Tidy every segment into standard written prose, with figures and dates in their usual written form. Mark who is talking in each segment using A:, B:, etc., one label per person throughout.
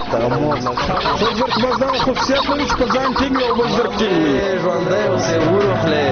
A: خود زرق بس دا خصوصیت لري چې په ځان ټینګ او بل زرق ټینګ وي.
B: ژوندی اوسې وروخلې.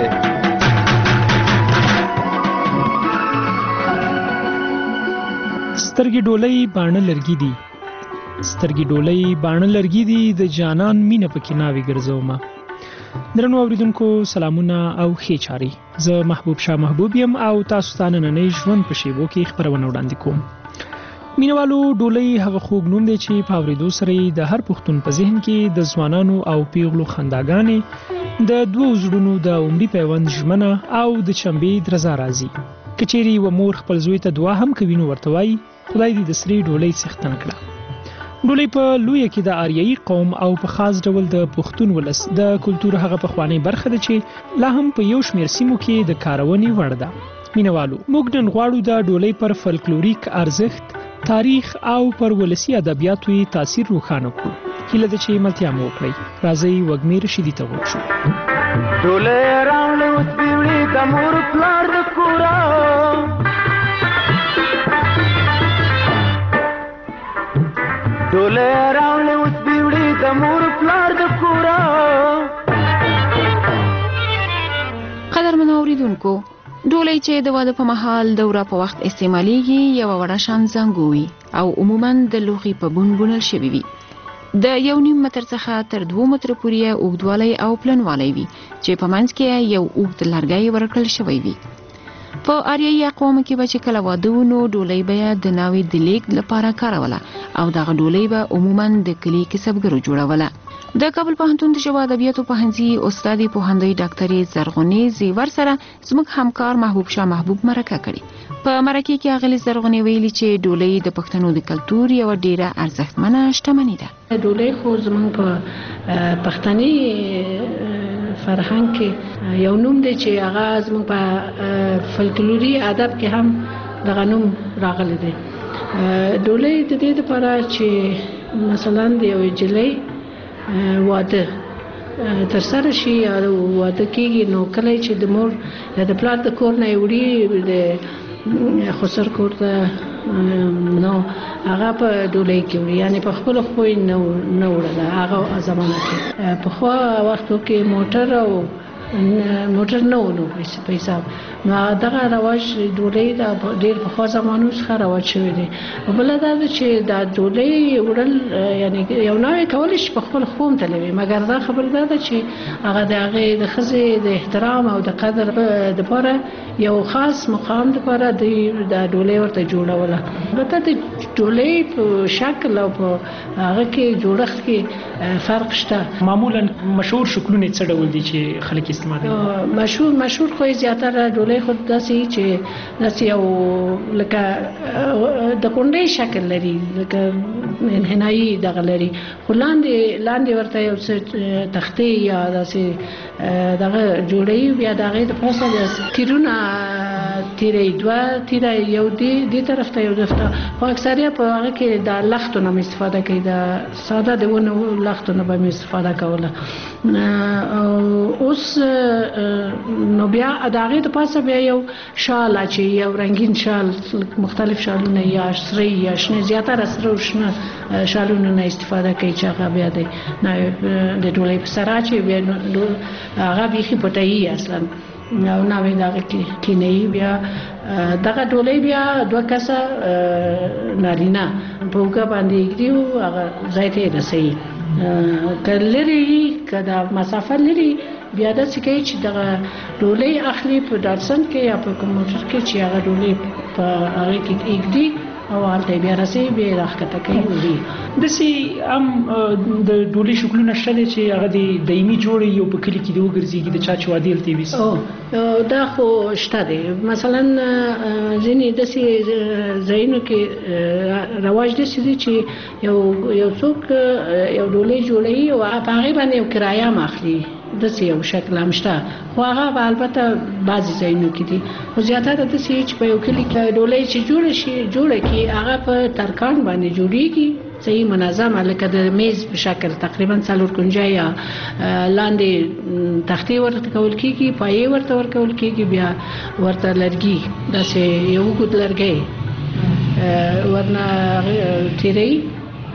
C: سترګې ډولۍ باڼه لرګي دي، سترګې ډولۍ باڼه لرګي دي، د جانان مینه پکې ناوې ګرځومه. درنو اوریدونکو سلامونه او ښې چارې. زه محبوب شاه محبوب یم او تاسو ته نننۍ ژوند په شیبو کې خپرونه وړاندې کوم. مینوالو ډولۍ هغه خوږ نوم دی چې په اورېدو سره د هر پښتون په ذهن کې د ځوانانو او پیغلو خنداګانې، د دوو زړونو د عمري پیوند ژمنه او د چمبې درزا راځي. که چیرې یوه مور خپل زوی ته دعا هم کوي نو ورته وایي خدای دې د سرې ډولۍ څښتن کړه. ډولۍ په لویه کې د آریایي قوم او په خاص ډول د پښتون ولس د کلتور هغه پخوانۍ برخه ده چې لا هم په یو شمېر سیمو کې د کارونې وړ ده. مینوالو موږ نن غواړو د ډولۍ پر فلکلوریک ارزښت، تاریخ او پر ولسي ادبیاتو یې تاثیر روښانه کړو. هیله ده چې ملتیا مو وکړئ. راځئ وږمې رشیدي ته ورشو.
D: ډولۍ راوړې اوس بیوړې د مور پلار د کوره، ډولۍ راوړې اوس بیوړې د مور پلار د کوره.
E: قدرمنو اوریدونکو، ډولۍ چې د واده په مهال د ورا په وخت استعمالیږي یوه وړه شان زنګو وي او عموماً د لوښي په بون بونل شوي وي. د 1.5 متر څخه تر 2 متر پورې اوږدوالی او پلنوالی وي چې په منځ کې یو اوږد لرګی ورکړل شوی وي. په آریایي اقوامو کې به چې کله واده و نو ډولۍ به د ناوې د لیږد لپاره کاروله او دغه ډولۍ به عموماً د کلي کسبګرو جوړوله. د کابل پوهنتون د ژبو ادبیاتو پوهنځي استادې پوهندوی ډاکټرې زرغونې زیور سره زموږ همکار محبوب شاه محبوب مرکه کړې. په مرکې کې اغلې زرغونې ویلي چې ډولۍ د پښتنو د کلتور یوه ډیره ارزښتمنه شتمني ده.
F: ډولۍ خو زموږ په پښتني فرهنګ کې یو نوم دی چې هغه زموږ په فلکلوري ادب کې هم دغه نوم راغلی دی. ډولۍ د دې لپاره چې مثلا د یو نجلۍ واده تر سره شي یا واده کېږي نو کله چې د مور یا د پلار د کور نه وړي د خسر کور ته نو هغه په ډولۍ کې وړي، یعنی په خپل خوی نه وړله. هغه زمانه کې پخوا وختو کې موټر نه ونو په حساب نو دغه رواج ډولۍ د ډېر پخوا زمانو څخه رواج شوی دی. او بله دا ده چې دا ډولۍ وړل یعنی یو نوی کولی شي په خپل خو هم تلوي، مګر دا خبره دا ده چې هغه د هغې د ښځې د احترام او د قدر دپاره یو خاص مقام دپاره د ډولۍ ورته جوړوله. البته د ډولۍ په شکل او په هغه کې جوړښت کې فرق شته.
C: معمولا مشهور شکلونه څه ډول دي چې خلک استعمالوي؟
F: مشهور خو زیاتره ډولۍ خو داسې چې داسې یو لکه د کونډۍ شکل لري، لکه انحنایي دغه لري، خو لاندې ورته یو څه تختې یا داسې دغه جوړوي. بیا د هغې د پاسه تیرونه تیری، دوه تیره، یو دې طرف ته یو طرف ته، خو اکثریت په هغه کې د لختو نه مې استفاده کوي، د ساده د ونو لختو نه به مې استفاده کوله. اوس نو بیا د هغې د پاسه بیا یو شال چې یو رنګین شال، مختلف شالونه یا سره یا شنه، زیاتره سره او شنه شالونه نه استفاده کوي چې هغه بیا د ډولۍ په سره چې بیا هغه بیخي پټوي اصلا او ناوې د هغه کې کینوي. بیا دغه ډولۍ بیا 2 کسه نارینه په اوږه باندې ایږدي او هغه ځای ته یې رسوي. که لرې که د مسافه لرې بیا داسې کوي چې دغه ډولۍ اخلي په ډاټسن کې یا په کوم موټر کې چې هغه ډولۍ په هغې کې ایږدي او هلته بیا رسوي، بیا یې راښکته کوي وړي.
C: داسې هم د ډولۍ شکلونه شته دی چې هغه د دایمي جوړې یو په کلي کې د وګرځېږي د چا چې واده هلته وي؟
F: دا خو شته دی. مثلا ځینې داسې ځایونو کې رواج داسې دی چې یو څوک یو ډولۍ جوړوي او په هغې باندې یو کرایه هم اخلي، داسې یو شکل هم شته. خو هغه به البته بعضې ځایونو کې دي، خو زیاتره داسې چې په یو کلي کې ډولۍ چې جوړه کړي هغه په ترکاڼ باندې جوړېږي، صحیح منظمه، لکه د میز په شکل تقریبا 4 کنجه یا لاندې تختې ورته کول کېږي، پایې ورته ورکول کېږي، بیا ورته لرګي داسې یو اوږد لرګی ورنه تیری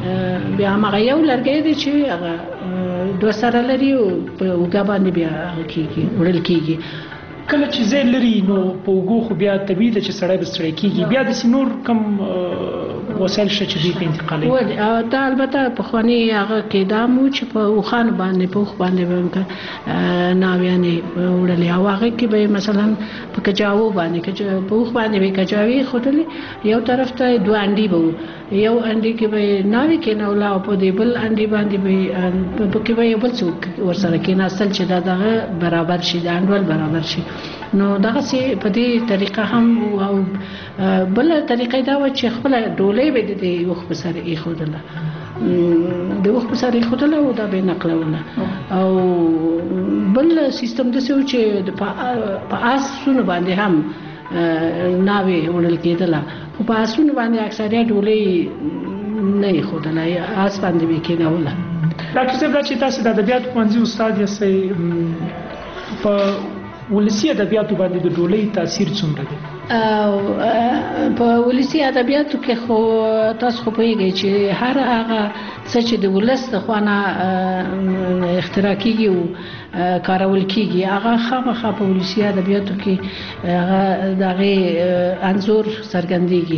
F: بیا هغه یو لرګی دی چې هغه دوه سره لري او په اوږه باندې بیا هغه کېږي وړل کېږي.
C: کله چې ځای لري نو په اوږو خو بیا طبیعي ده چې سړی به ستړی کېږي، بیا داسې نور کوم وسایل شته چې دوی په انتقالوي؟
F: دا البته پخواني هغه قدام و چې په اوښانو باندې په اوښ باندې به ناویانې وړلې او هغه کې به مثلا په کجاوو باندې په اوښ باندې به کجاوې ښودلې، یو طرف ته دوه انډي به یو انډي کې به ناوې کېنوله او په دې بل انډي باندې به پکې به یو بل څوک ورسره کېناستل چې دا دغه برابر شي، د انډول برابر شي. نو دغسې په دې طریقه هم او بله طریقه دا وه چې خپله ډولۍ به د اوښ په سر ایښودله، د اوښ په سر ایښودله او دا به یې نقلوله. او بل سیستم داسې و چې په آسونو باندې هم ناوې وړل کېدله، خو په آسونو باندې اکثریت ډولۍ نه ایښودله، آس باندې به یې کېنوله.
C: ډاکټر صاحب دا چې تاسې د ادبیاتو پوهنځي استاد یاستئ، په ولسي ادبیاتو باندې د ډولۍ تاثیر څومره دی؟
F: په ولسي ادبیاتو کې خو تاسو خو پوهیږئ چې هر هغه څه چې د ولس د خوا نه اختراع کېږي او کارول کېږي هغه خامخا په ولسي ادبیاتو کې هغه د هغې انځور څرګندېږي.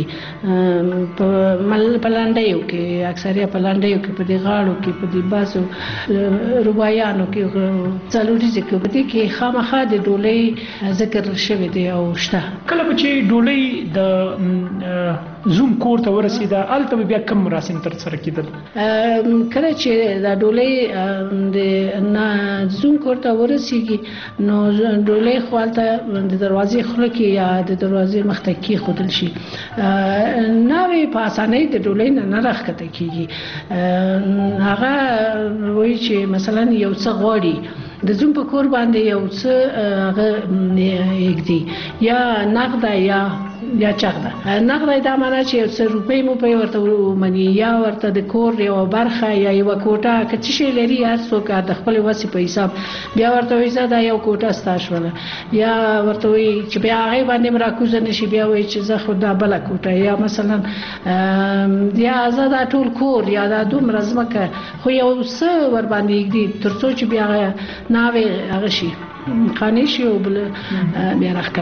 F: په لنډیو کې اکثریه په لنډیو کې په دې غاړو کې په دې بعضو رباعیانو کې څلوریزو کې په دې کې خامخا د ډولۍ ذکر شوی دی او شته.
C: کله به چې ډولۍ د زوم کور ته ورسېده هلته به بیا کوم مراسم ترسره کېدل؟
F: کله چې دا ډولۍ د زوم کور ته ورسېږي نو ډولۍ خو هلته د دروازې خوله کې یا د دروازې مخ ته کېښودل شي. ناوې په اسانۍ د ډولۍ نه راښکته کېږي. هغه وایي چې مثلا یو څه غواړي د زوم په کور باندې یو څه هغه ایږدي، یا نغده یا چغده. نغده دا معنی چې یو څه روپۍ موپۍ ورته ومني، یا ورته د کور یوه برخه یا یوه کوټه که څه شی لري هر څوک د خپلې وسې په حساب بیا ورته وایي زه دا یو کوټه ستا شوله، یا ورته وایي چې بیا هغې باندې م راکوزه نه شي بیا وایي چې زه خو دا بله کوټه، یا مثلا یا زه دا ټول کور یا دا دومره ځمکه، خو یو څه ورباندې ایږدي تر څو چې بیا ناوې هغه شي قانع شي او بل بیا راښکته.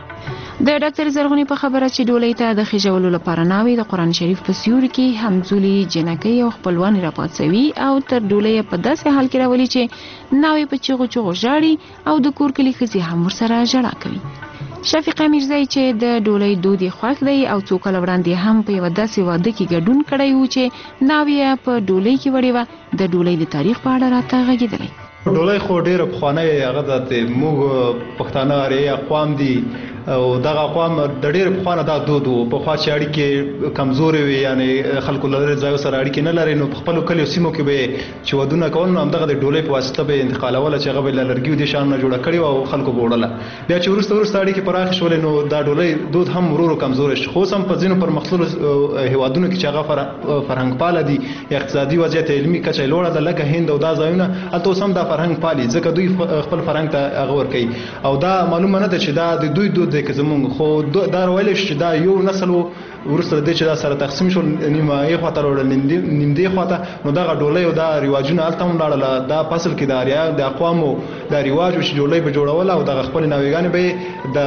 E: د ډاکټر زرغونې په خبره چې ډولۍ ته د خېژولو لپاره ناوې د قرآن شریف په سیوري کې همزولي جنکۍ او خپلوان راپاڅوي او تر ډولۍ په داسې حال کې راولي چې ناوې په چیغو چیغو ژاړي او د کور کلي ښځې هم ورسره ژړا کوي. شفیقه میرزی چې د ډولۍ دود یې خوښ دی او څو کاله وړاندې هم په یوه داسې واده کې ګډون کړی و چې ناوې په ډولۍ کې وړې وه، د ډولۍ د تاریخ په اړه راته غږېدلی.
G: ډولۍ خو ډېره پخوانی هغه د موږ پښتانه اریایي اقوام دي او دغه اقوام د ډېر پخوانه دا دود و. پخوا چې اړیکې کمزورې وي یعنې خلکو له لرې ځایو سره اړیکې نه لري نو په خپلو کلیو سیمو کې به یې چې ودونه کول نو همدغه د ډولۍ په واسطه به یې انتقالوله چې هغه به له لرګیو دې شیانو نه جوړه کړې وه او خلکو به وړله. بیا چې وروسته اړیکې پراخې شولې نو دا ډولۍ دود هم ورو ورو کمزوری شو. خو اوس هم په ځینو پرمختللو هېوادونو کې چې هغه فرهنګ پاله دي، اقتصادي وضعیت علمي کچه یې لوړه ده لکه هند او دا ځایونه، هلته اوس هم دا فرهنګ پالي ځکه دوی خپل فرهنګ ته هغه ورکوي او دا معلومه نه ده چې دا د دوی دود دی که زمونږ، خو دا ویلی شو چې دا یو نسل و وروسته د دې چې دا سره تقسیم شول نیمه یې خواته راوړل نیم دې خواته نو دغه ډولۍ او دا رواجونه هلته هم لاړله. دا فصل کې د اریایو د اقوامو دا رواج و چې ډولۍ به جوړوله او دغه خپلې ناوېګانې به یې د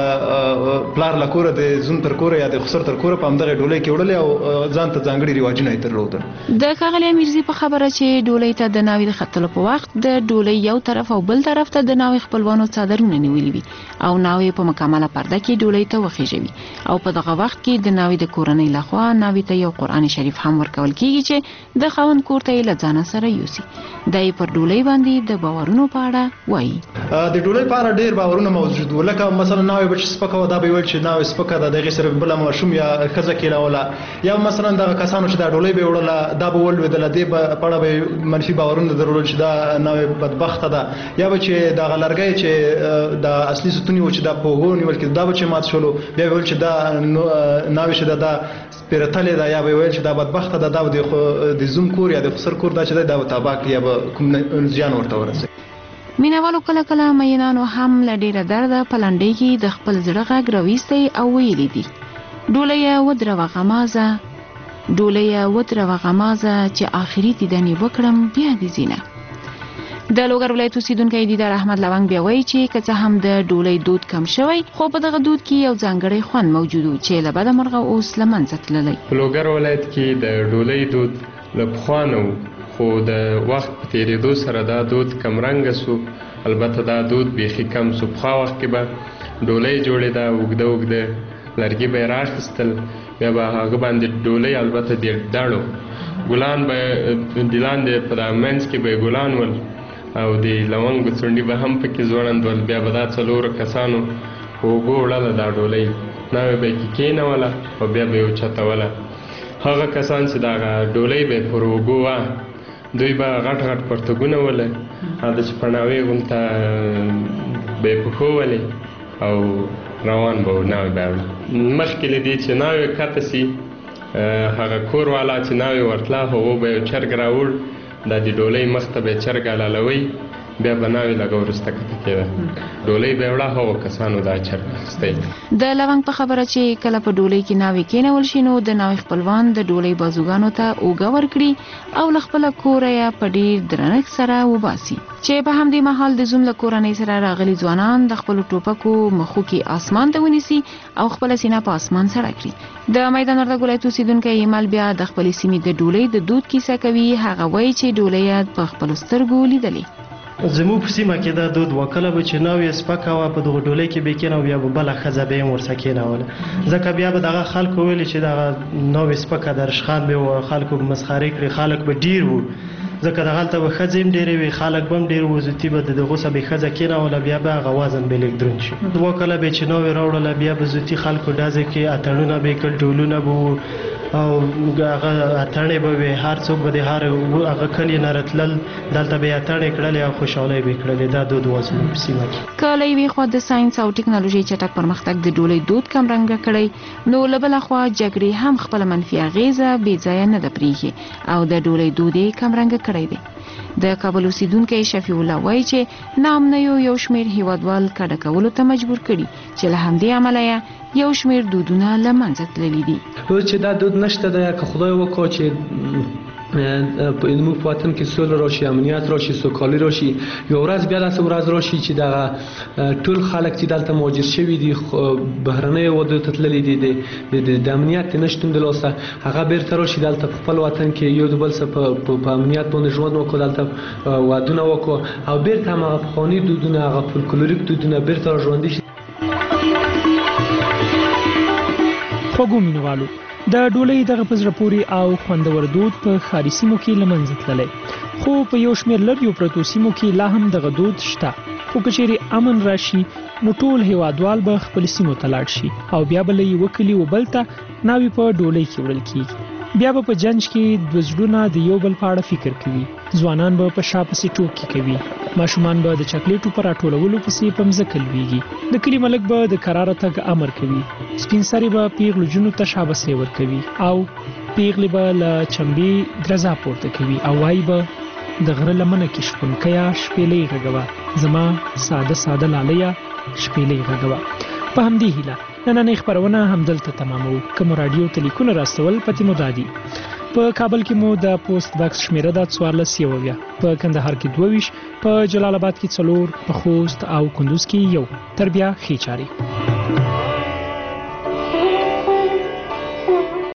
G: پلار له کوره د زوم تر کوره یا د خسر تر کوره په همدغې ډولۍ کې وړلې او ځان ته ځانګړي رواجونه یې درلودل.
E: د ښاغلي میرزي په خبره چې ډولۍ ته د ناوې د ختلو په وخت د ډولۍ یو طرف او بل طرف ته د ناوې خپلوانو څادرونه نیولي وي او ناوې په مکمله پرده کې ډولۍ ته وخېژوي او په دغه وخت کې د ناوې د کورنۍ لخوا ناوې ته یو قرآن شریف هم ورکول کېږي چې د خاوند کور ته یې له ځانه سره یوسي. دا یې پر ډولۍ باندې د باورونو په اړه وایي.
G: د ډولۍ په اړه ډېر باورونه موجود وو، لکه مثلا ناوې به چې سپکه وه دا به یې ویل چې ناوې سپکه ده، د هغې سره بله ماشوم یا ښځه کېنوله، یا مثلا دغه کسانو چې دا ډولۍ به یې وړله دا به ولوېدله، دې په اړه به منفي باورونه درلودل چې دا ناوې بدبخته ده، یا به چې دغه لرګی چې د اصلي ستوني و چې دا په اوږو نیول کېده دا به چې مات شولو، بیا به ویل چې دا ناوې چې دا پیرتلې ده، یا به ویل چې دا بدبخته ده، دا به د زوم کور یا د خسر کور دا چې دی دا به تباه کړي یا به کوم زیان ورته ورسوي.
E: مینوالو کله کله مینانو هم له ډېره درده په لنډۍ کې د خپل زړه غږ راویستی او ویلی دي: ډولۍ ودروه غمازه، ډولۍ ودروه غمازه چې آخري دیدنې وکړم بیا دې ځینه. د لوګر ولایت اوسیدونکی دیدار احمد لونګ بیا وایي چې که څه هم د ډولۍ دود کم شوی خو په دغه دود کې یو ځانګړی خوند موجود و چې له بده مرغه اوس له منځه تللی.
H: په لوګر ولایت کې د ډولۍ دود له پخوا نه و خو د وخت په تېرېدو سره دا دود کمرنګه سو. البته دا دود بیخي کم سو. پخوا وخت کې به ډولۍ جوړېده اوږده اوږده لرګي به یې راخیستل بیا به هغه باندې ډولۍ البته د ډړو ګلان به د لاندې په دا منځ کې به یې ګلان ول او د لونګو څنډې به هم پکې ځوړند ول. بیا به دا څلورو کسانو په اوږو وړله دا ډولۍ ناوې به یې کې کېنوله او بیا به یې اوچتوله. هغه کسان چې دغه ډولۍ به یې پر اوږو وه دوی به غټ غټ پرتګونه وله دا چې پڼاوې غونته به یې پښو ولې او روان به و ناوې به یې وړه. مخکې له دې چې ناوې کښته سي هغه کور والا چې ناوې ورتله هغو به یو چرګ راوړ دا د ډولۍ مخ ته به یې چرګ حلالوئ بیا به ناوې لږه وروسته کښته کېده ډولۍ به یې وړه هغو کسانو دا چرګ اخیستی.
E: د لونګ په خبره چې کله په ډولۍ کې ناوې کېنول شي نو د ناوې خپلوان د ډولۍ بازوګانو ته اوږه ورکړي او له خپله کوره یې په ډېر درنښت سره وباسي چې په همدې مهال د زوم له کورنۍ سره راغلي ځوانان د خپلو ټوپکو مخو کې اسمان ته ونیسي او خپله سینه په اسمان سره کړي. د میدان وردګ ولایت اوسیدونکی ایمل بیا د خپلې سیمې د ډولۍ د دود کیسه کوي. هغه وایي چې ډولۍ یې په خپلو سترګو لیدلې.
I: زموږ په سیمه کې دا دود وکړه به چې ناوې سپکه وه په دغه ډولۍ کې به یې کېنوه بیا به بله ښځه به یې هم ورسه کېنوله ځکه بیا به دغه خلکو ویلې چې دغه ناوې سپکه ده رشخان به وه خلکو به مسخرې کړي خلک به ډېر وو ځکه دغلته به ښځې هم ډېرې وي خلک به هم ډېر وو زوتي به د دغو څه به ښځه کېنوله بیا به هغه وزن به لږ دروند شي. دوه کله به یې چې ناوې راوړله بیا به زوتي خلکو ډزې کې اتڼونه به یې کړل ډولونه به وو او هغه اتڼې به وي هر څوک به د هر هغه کلي نه راتلل دلته به یې اتڼې کړلې او خوشحالۍ به یې کړلې. دا دود و زموږ په سیمه کې.
E: که له یوې خوا د ساینس او ټکنالوژۍ چټک پرمختګ د ډولۍ دود کمرنګه کړی نو له بله خوا جګړې هم خپله منفي اغیزه بې ځایه نه ده پرېښې او د ډولۍ دود یې کمرنګه کړی دی. د کابل اوسیدونکی شفیع الله وایي چې ناامنیو یو شمېر هیوادوال کډه کولو ته مجبور کړي چې له همدې امله یې یو شمېر دودونه له منځه تللي دي.
B: چې دا دود نشته ده که خدای وکړي چې زموږ په وطن کې سوله راشي امنیت راشي سوکالي راشي یو ورځ بیا داسې ورځ راشي چې دغه ټول خلک چې دلته مهاجر شوي دي بهرنیو هېوادونو ته تللي دي د امنیت نشتون د لاسه هغه بیرته راشي دلته په خپل وطن کې یو د بل څه په امنیت باندې ژوند وکړو دلته ودونه وکړو او بیرته هم هغه پخواني دودونه هغه فولکلوریک دودونه بیرته را ژوندي شي.
C: خوږو مینوالو د ډولۍ دغه په زړه پورې او خوندور دود په ښاري سیمو کې له منځه تللی خو په یو شمېر لرې پرتو سیمو کې لا هم دغه دود شته خو که چیرې امن راشي نو ټول هیوادوال به خپل سیمو ته لاړ شي او بیا به له یوه کلي و بل ته ناوې په ډولۍ کې وړل کېږي. بیا به په جنج کې دوه زړونه د یو بل په اړه فکر کوي ځوانان به په شا پسې ټوکې کوي ماشومان به د چاکلیټو په راټولولو پسې په مځکه لویږي د کلي ملک به د کراره تګ امر کوي سپین سرې به پیغلو جنو ته شاباسي ورکوي او پیغلې به له چمبې درزا پورته کوي او وایي به د غره لمنه کې شپونکیه شپېلۍ غږوه زما ساده ساده لاليه شپېلۍ غږوه. په همدې هیله نننۍ خپرونه همدلته تمامو. که مو راډیو ته لیکونه راستول پتې مو دادي په کابل کې مو د پوسټ باکس شمیره ده 1490 په کندهار کې 22 په جلال آباد کې 4 په خوست او کندوز کې 1 تر بیا ښې چارې.